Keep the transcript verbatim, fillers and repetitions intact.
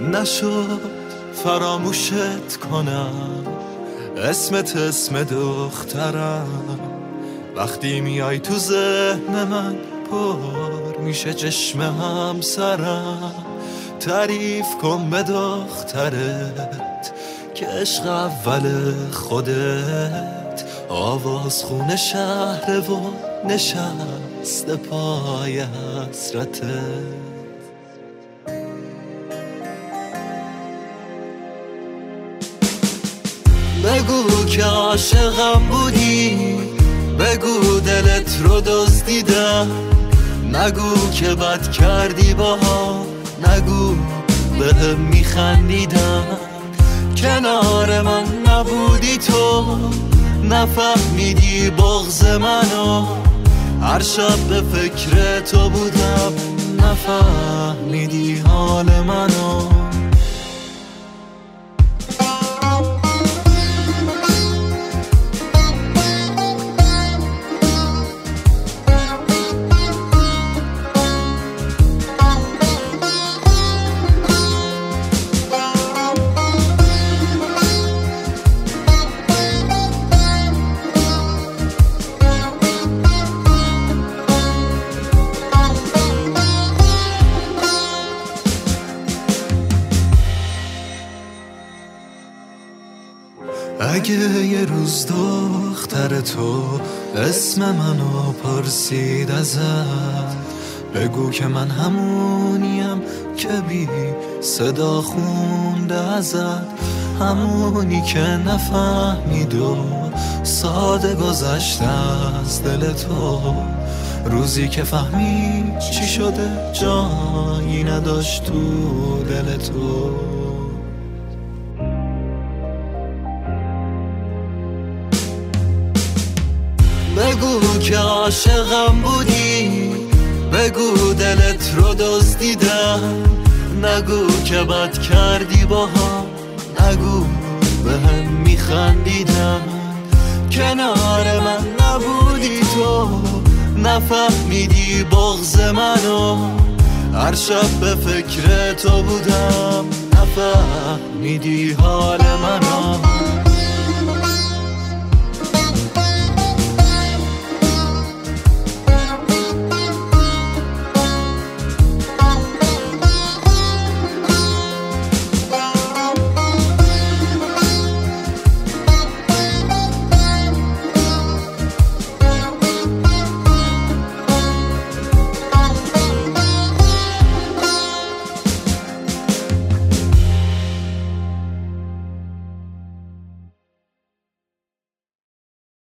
نشد فراموشت کنم، اسمت اسم دخترم. وقتی میای تو ذهن من پر میشه چشم همسرم. تعریف کن به دخترت که عشق اول خودت آواز خون شهر و نشست پای حسرتت. بگو که عاشقم بودی، بگو دلت رو دزدیدم، نگو که بد کردی باها، نگو بهم میخندیدم. کنار من نبودی تو، نفهمیدی بغض منو، هر شب به فکر تو بودم، نفهمیدی حال منو. اگه یه روز دختر تو اسم منو پرسید ازت، بگو که من همونیم که بی صدا خونده ازت، همونی که نفهمید و ساده گذشت از دل تو. روزی که فهمید چی شده جایی نداشت تو دل تو. بگو که عاشقم بودی، بگو دلت رو دزدیدم، نگو که بد کردی باها، نگو بهم میخندیدم. کنار من نبودی تو، نفهمیدی بغض منو، هر شب به فکر تو بودم، نفهمیدی حال منو.